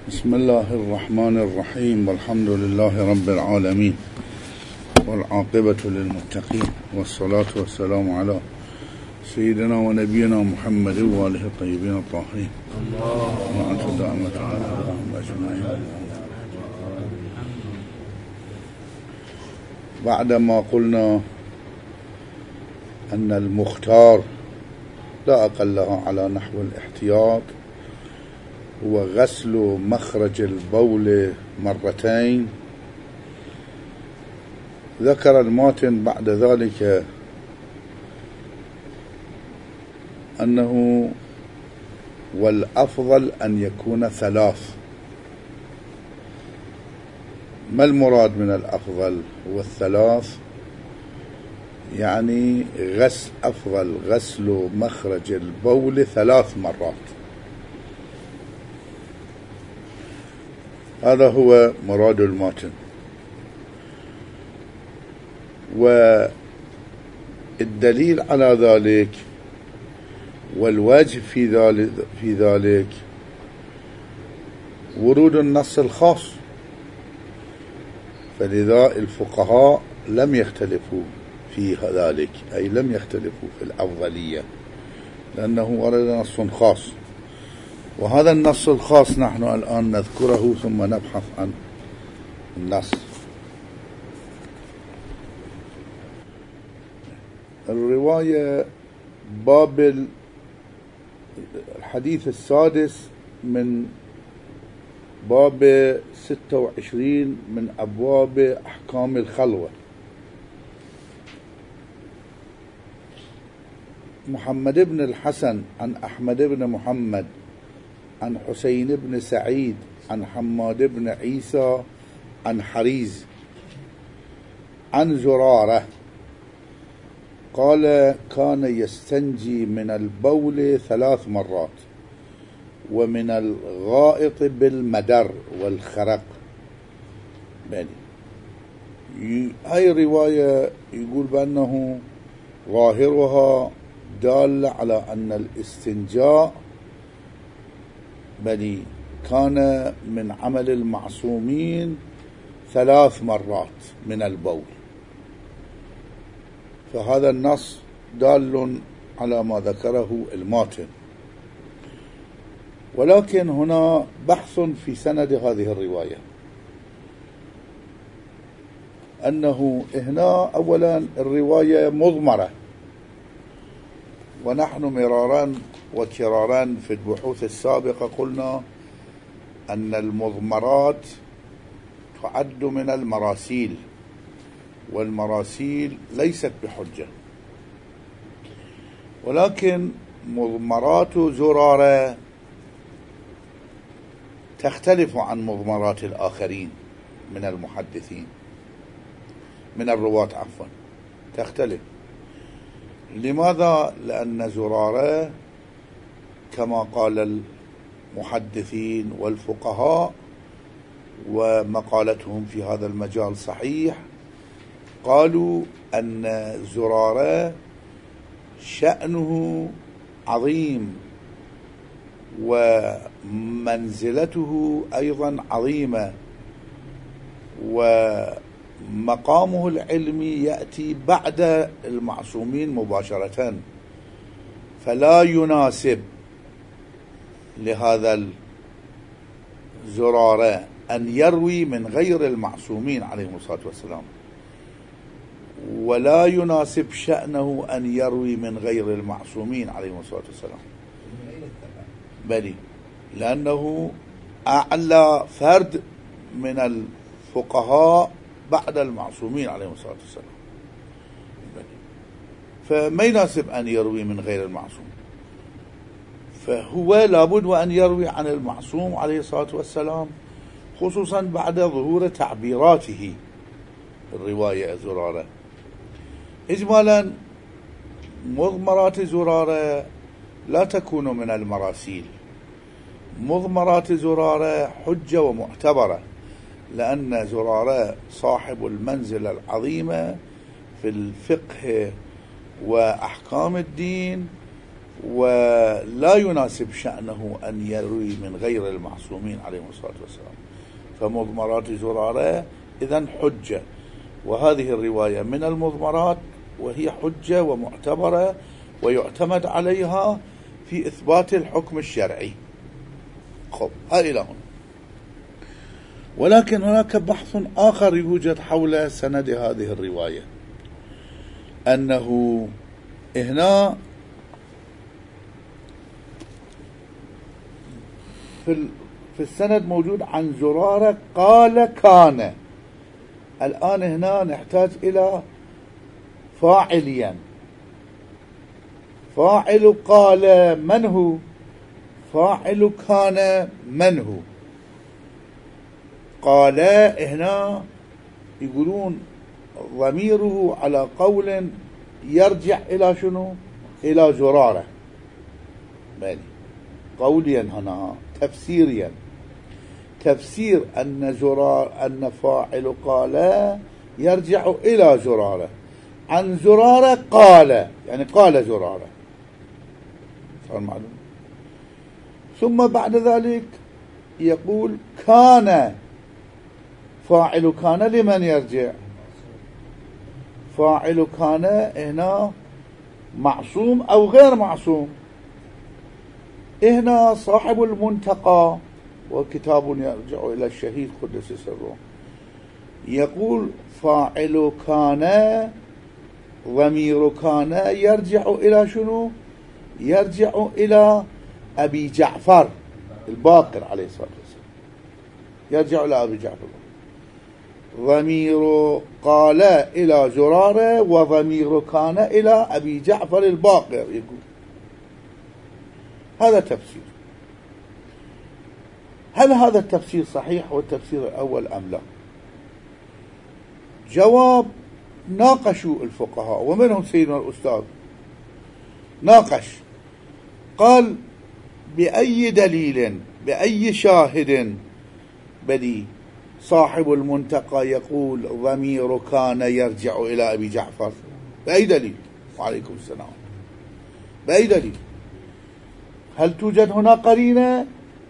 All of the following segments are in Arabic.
بسم الله الرحمن الرحيم، والحمد لله رب العالمين، والعاقبة للمتقين، والصلاة والسلام على سيدنا ونبينا محمد وآله الطيبين الطاهرين وعلى دائمة عليهم أجمعين. بعدما قلنا أن المختار لا أقلها على نحو الاحتياط هو غسل مخرج البول مرتين، ذكر الماتن بعد ذلك أنه والأفضل أن يكون ثلاث. ما المراد من الأفضل؟ هو الثلاث، يعني أفضل غسل مخرج البول 3 مرات. هذا هو مراد الماتن. والدليل على ذلك والواجب في ذلك ورود النص الخاص، فلذا الفقهاء لم يختلفوا في ذلك، أي لم يختلفوا في الأفضلية، لأنه ورد نص خاص، وهذا النص الخاص نحن الآن نذكره ثم نبحث عن النص. الرواية باب الحديث السادس من باب 26 من أبواب أحكام الخلوة. محمد بن الحسن عن أحمد بن محمد عن حسين بن سعيد عن حماد بن عيسى عن حريز عن زرارة قال: كان يستنجي من البول 3 مرات، ومن الغائط بالمدر والخرق. هاي رواية يقول بأنه ظاهرها دال على أن الاستنجاء كان من عمل المعصومين 3 مرات من البول، فهذا النص دال على ما ذكره الماتن. ولكن هنا بحث في سند هذه الرواية، أنه هنا أولا الرواية مضمرة، ونحن مرارا وكرارا في البحوث السابقة قلنا أن المضمرات تعد من المراسيل، والمراسيل ليست بحجة، ولكن مضمرات زرارة تختلف عن مضمرات الآخرين من المحدثين، من الرواة عفوا، تختلف. لماذا؟ لأن زرارة كما قال المحدثين والفقهاء، ومقالتهم في هذا المجال صحيح، قالوا أن زرارة شأنه عظيم ومنزلته أيضا عظيمة، ومقامه العلمي يأتي بعد المعصومين مباشرة، فلا يناسب لهذا الزرارة أن يروي من غير المعصومين عليهم الصلاة والسلام، ولا يناسب شأنه أن يروي من غير المعصومين عليهم الصلاة والسلام، بل لأنه أعلى فرد من الفقهاء بعد المعصومين عليهم الصلاة والسلام، فما يناسب أن يروي من غير المعصوم، فهو لابد وأن يروي عن المعصوم عليه الصلاة والسلام، خصوصا بعد ظهور تعبيراته الرواية زرارة. إجمالا مضمرات زرارة لا تكون من المراسيل، مضمرات زرارة حجة ومعتبرة، لأن زرارة صاحب المنزلة العظيمة في الفقه وأحكام الدين، ولا يناسب شأنه أن يروي من غير المعصومين عليهم الصلاة والسلام. فمضمرات زرارة إذن حجة، وهذه الرواية من المضمرات وهي حجة ومعتبرة ويعتمد عليها في إثبات الحكم الشرعي. خب، هاي إلى هنا. ولكن هناك بحث آخر يوجد حول سند هذه الرواية، أنه هنا في السند موجود عن زرارة قال كان. الآن هنا نحتاج إلى فاعليا. فاعل قال من هو؟ فاعل كان من هو؟ قال هنا يقولون ضميره على قول يرجع إلى شنو؟ إلى زرارة. بالي قوليا هنا تفسيريا، تفسير أن فاعل قال يرجع إلى زرارة، عن زرارة قال، يعني قال زرارة، صار معلوم. ثم بعد ذلك يقول كان، فاعل كان لمن يرجع؟ فاعل كان هنا معصوم أو غير معصوم؟ هنا صاحب المنتقى وكتاب يرجع إلى الشهيد قدس سره يقول فاعل كان، ضمير كان يرجع إلى شنو؟ يرجع إلى أبي جعفر الباقر عليه الصلاة والسلام، يرجع إلى أبي جعفر. ضمير قال إلى زرارة وضمير كان إلى أبي جعفر الباقر. يقول هذا تفسير. هل هذا التفسير صحيح هو التفسير الأول أم لا؟ جواب: ناقشوا الفقهاء ومنهم سيدنا الأستاذ ناقش، قال: بأي دليل، بأي شاهد بدي صاحب المنتقى يقول ضمير كان يرجع إلى أبي جعفر؟ بأي دليل؟ وعليكم السلام. بأي دليل؟ هل توجد هنا قرينة؟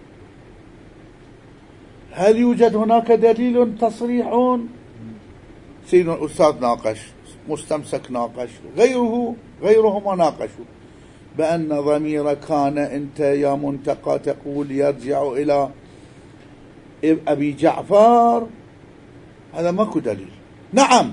هل يوجد هناك دليل تصريح؟ سيدنا الأستاذ ناقش، مستمسك ناقش، غيرهما ناقشوا بأن ضمير كان أنت يا منتقى تقول يرجع إلى أبي جعفر، هذا ماكو دليل. نعم،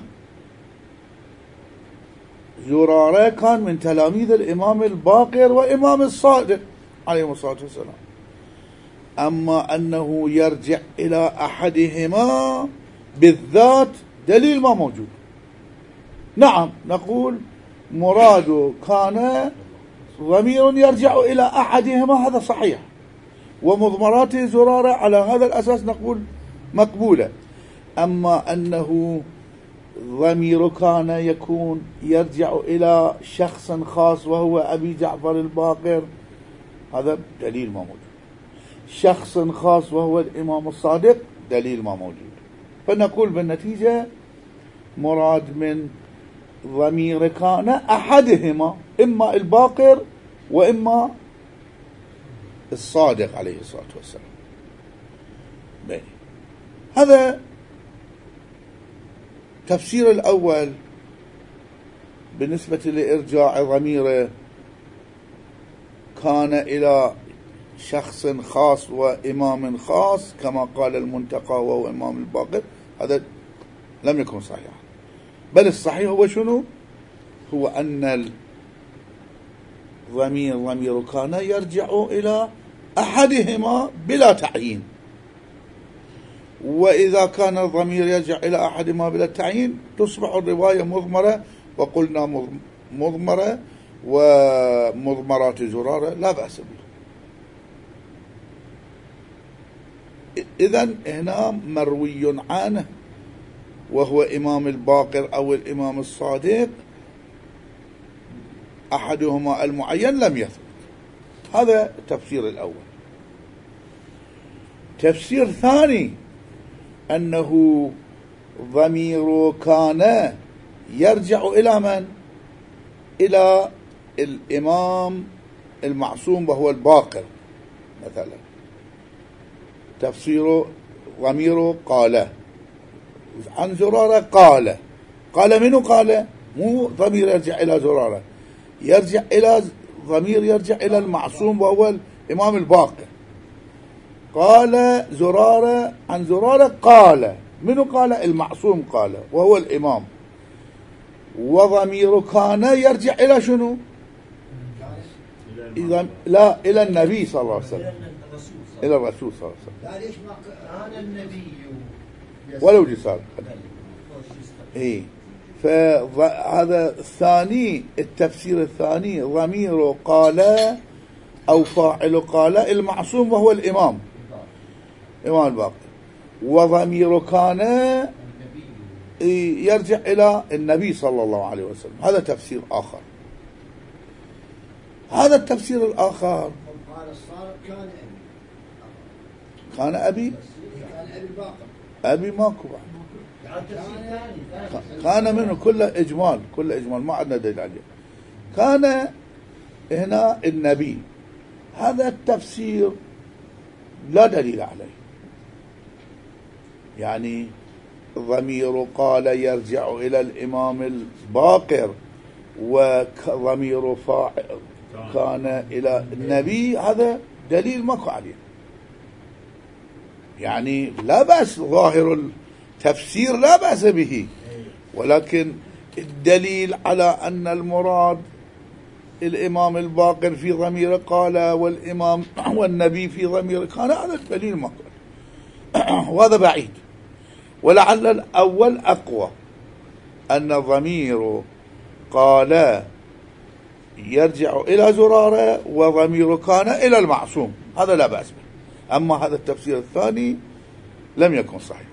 زرارة كان من تلاميذ الإمام الباقر وإمام الصادق عليه الصلاة والسلام، أما أنه يرجع إلى أحدهما بالذات دليل ما موجود. نعم، نقول مراد كان ضمير يرجع إلى أحدهما، هذا صحيح، ومضمرات زرارة على هذا الأساس نقول مقبولة. أما أنه ضمير كان يكون يرجع إلى شخص خاص وهو أبي جعفر الباقر، هذا دليل ما موجود. شخص خاص وهو الإمام الصادق، دليل ما موجود. فنقول بالنتيجة مراد من ضمير كان أحدهما، إما الباقر وإما الصادق عليه الصلاة والسلام. هذا تفسير الأول بالنسبة لإرجاع ضمير كان إلى شخص خاص وإمام خاص كما قال المنتقى وهو إمام الباقر، هذا لم يكن صحيحا. بل الصحيح هو شنو؟ هو أن ضمير كان يرجع إلى أحدهما بلا تعيين، وإذا كان الضمير يرجع إلى أحدهما بلا تعيين تصبح الرواية مضمرة، وقلنا مضمرة ومضمرات زرارة لا بأس بها. إذن هنا مروي عنه وهو إمام الباقر أو الإمام الصادق، أحدهما المعين لم يثبت. هذا التفسير الأول. تفسير ثاني أنه ضمير كان يرجع إلى من؟ إلى الإمام المعصوم وهو الباقر مثلا. تفسيره ضميره قال عن زرارة قال منه قال، مو ضمير يرجع إلى زرارة، يرجع إلى ضمير يرجع إلى المعصوم وهو الإمام الباقر. قال زرارة عن زرارة قال منه قال المعصوم قال وهو الإمام. وضمير كان يرجع إلى شنو؟ لا إلى النبي صلى الله عليه وسلم، إلى الرسول صلى الله عليه وسلم. لا ليش ما كان النبي ولو جسار إيه. فهذا الثاني، التفسير الثاني ضمير قال أو فاعل قال المعصوم وهو الإمام الباقر. وضمير كان يرجع إلى النبي صلى الله عليه وسلم. هذا تفسير آخر. هذا التفسير الآخر كان أبي أبي ماكو كان منه كله إجمال، ما عندنا دليل عليه. كان هنا النبي، هذا التفسير لا دليل عليه. يعني ضمير قال يرجع إلى الإمام الباقر، وضمير فاعل كان إلى النبي، هذا دليل ماكو عليه. يعني لا بأس، ظاهر التفسير لا بأس به، ولكن الدليل على أن المراد الإمام الباقر في ضمير قال والإمام والنبي في ضمير كان، هذا الدليل ماكو. وهذا بعيد. ولعل الأول أقوى، أن ضمير قال يرجع إلى زرارة وضمير كان إلى المعصوم، هذا لا بأس به. أما هذا التفسير الثاني لم يكن صحيح.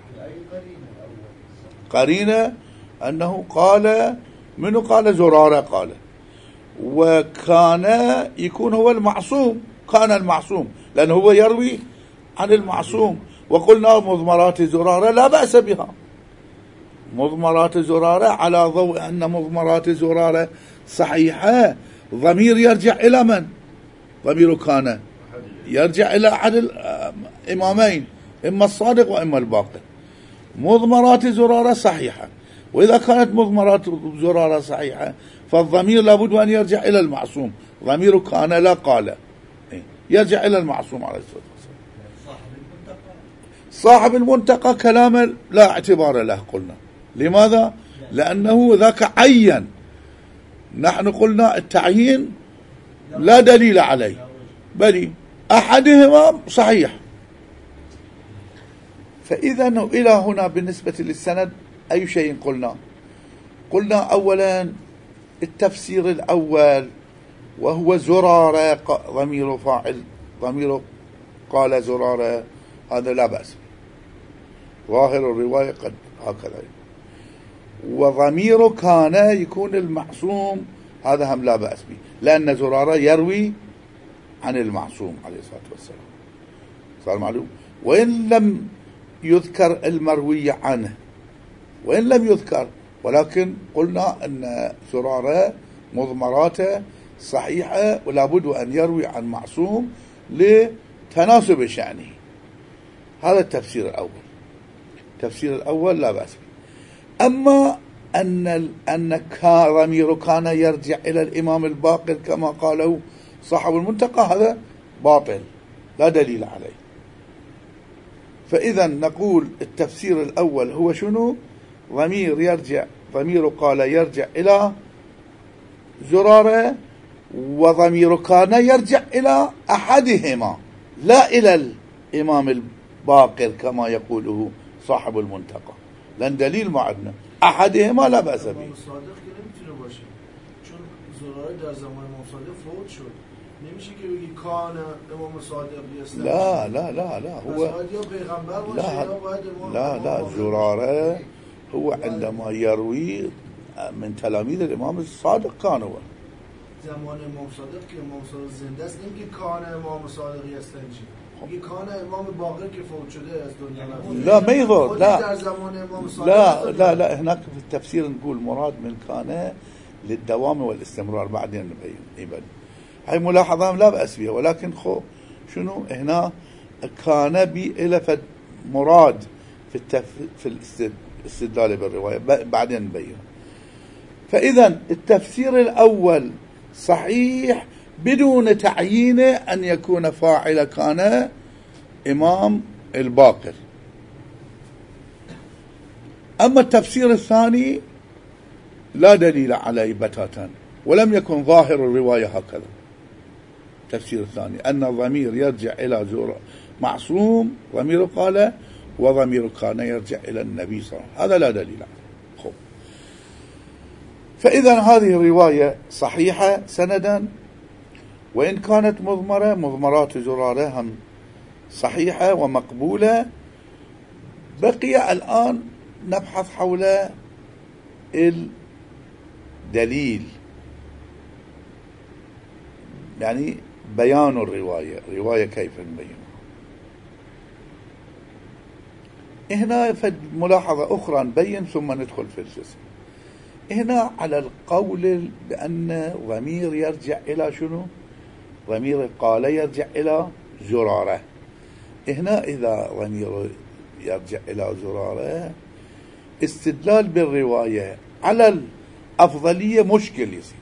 قرينة أنه قال منه قال زرارة قال، وكان يكون هو المعصوم، كان المعصوم لأنه هو يروي عن المعصوم. وقلنا مضمرات زرارة لا بأس بها، مضمرات زرارة على ضوء أن مضمرات زرارة صحيحة، ضمير يرجع إلى من؟ ضمير كان يرجع إلى أحد الإمامين، إما الصادق وإما الباقر. مضمرات زرارة صحيحة، وإذا كانت مضمرات زرارة صحيحة فالضمير لابد أن يرجع إلى المعصوم. ضمير كان لا قال يرجع إلى المعصوم عليه الصلاة والسلام. صاحب المنتقى كلام لا اعتبار له قلنا. لماذا؟ لأنه ذاك عين. نحن قلنا التعيين لا دليل عليه، بل أحدهما صحيح. فإذا إلى هنا بالنسبة للسند أي شيء قلنا أولا التفسير الأول وهو زرارة ضمير فاعل، ضمير قال زرارة، هذا لا بأس، ظاهر الرواية قد هكذا. وضمير كان يكون المعصوم، هذا هم لا بأس به، لأن زرارة يروي عن المعصوم عليه الصلاة والسلام، صار معلوم. وإن لم يذكر المروي عنه، وإن لم يذكر، ولكن قلنا أن زرارة مضمراته صحيحة، ولا بد أن يروي عن معصوم لتناسب شأنه. هذا التفسير الأول. التفسير الأول لا بأس به. أما أن ضمير كان يرجع إلى الإمام الباقر كما قاله صاحب المنتقى، هذا باطل لا دليل عليه. فإذا نقول التفسير الأول هو شنو؟ ضمير قال يرجع إلى زرارة، وضمير كان يرجع إلى أحدهما لا إلى الإمام الباقر كما يقوله صاحب المنتقى، لأن دليل ما عندنا. أحدهما لا بأس به. صادق نمیتونه باشه، چون زراره در زمان امام صادق فوت شد، نمیشه که بگی کان امام صادق بیستن. لا هو لا زراره هو عندما يروي من تلاميذ الإمام الصادق كان هو زمان امام صادق که امام صادق زنده است، نمیگه کان امام صادق یستنجی، میگه کان امام باقر که فوت شده از دنیا لا ما يضر. در زمان امام صادق لا هناك في التفسير نقول مراد من كان للدوام والاستمرار، بعدين نبين. هاي ملاحظة لا بأس بها، ولكن شنو هنا كان إلى مراد في الاستدلال بالرواية، بعدين نبين. فإذا التفسير الأول صحيح بدون تعيين أن يكون فاعل كان إمام الباقر. أما التفسير الثاني لا دليل عليه بتاتا، ولم يكن ظاهر الرواية هكذا. التفسير الثاني أن الضمير يرجع إلى معصوم، ضمير قال، وضمير كان يرجع إلى النبي صلى الله عليه وسلم، هذا لا دليل عليه. فإذا هذه الرواية صحيحة سندا، وإن كانت مضمرة، مضمرات زرارة هم صحيحة ومقبولة. بقي الآن نبحث حول الدليل، يعني بيان الرواية كيف نبينها. هنا ملاحظة أخرى نبين ثم ندخل في الجزء. هنا على القول بأن ضمير يرجع إلى شنو؟ ضمير قال يرجع إلى زرارة. هنا إذا ضمير يرجع إلى زرارة، استدلال بالرواية على الأفضلية مشكل يصير.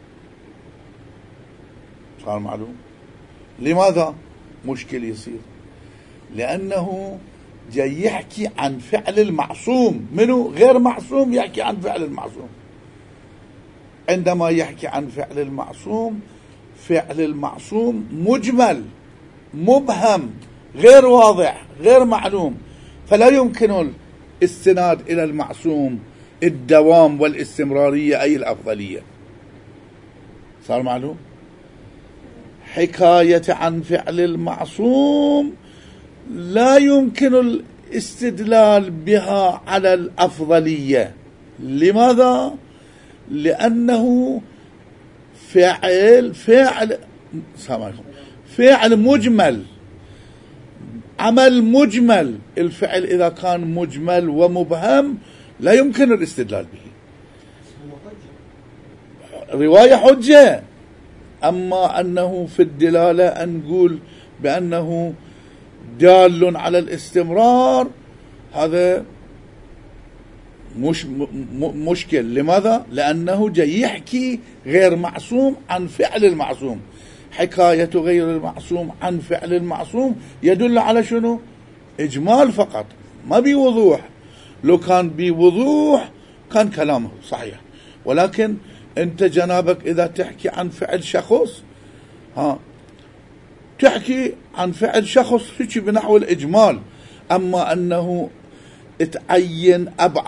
صار معلوم؟ لماذا مشكل يصير؟ لأنه جاي يحكي عن فعل المعصوم، منه غير معصوم يحكي عن فعل المعصوم. عندما يحكي عن فعل المعصوم، فعل المعصوم مجمل مبهم غير واضح غير معلوم، فلا يمكن الاستناد إلى المعصوم الدوام والاستمرارية أي الأفضلية. صار معلوم؟ حكاية عن فعل المعصوم لا يمكن الاستدلال بها على الأفضلية. لماذا؟ لأنه فعل مجمل، عمل مجمل. الفعل إذا كان مجمل ومبهم لا يمكن الاستدلال به. رواية حجة. أما أنه في الدلالة أن نقول بأنه دال على الاستمرار، هذا مشكل. لماذا؟ لأنه جاي يحكي غير معصوم عن فعل المعصوم. حكاية غير المعصوم عن فعل المعصوم يدل على شنو؟ إجمال فقط، ما بوضوح. لو كان بوضوح كان كلامه صحيح، ولكن أنت جنابك إذا تحكي عن فعل شخص، تحكي عن فعل شخص هيك بنحو الإجمال. أما أنه تعين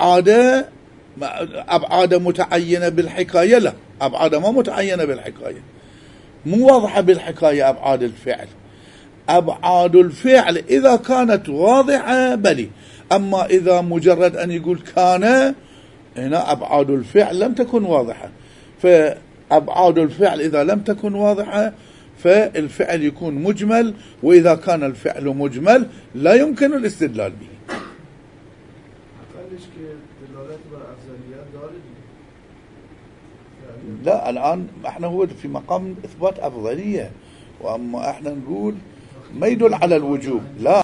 أبعاد متعينة بالحكاية، لا، أبعاد ما متعينة بالحكاية، مو واضحة بالحكاية. أبعاد الفعل، أبعاد الفعل إذا كانت واضحة بلي. أما إذا مجرد أن يقول كان، هنا أبعاد الفعل لم تكن واضحة. فأبعاد الفعل إذا لم تكن واضحة فالفعل يكون مجمل، وإذا كان الفعل مجمل لا يمكن الاستدلال به. لا، الآن احنا هو في مقام إثبات أفضلية، وأما احنا نقول ما يدل على الوجوب. لا.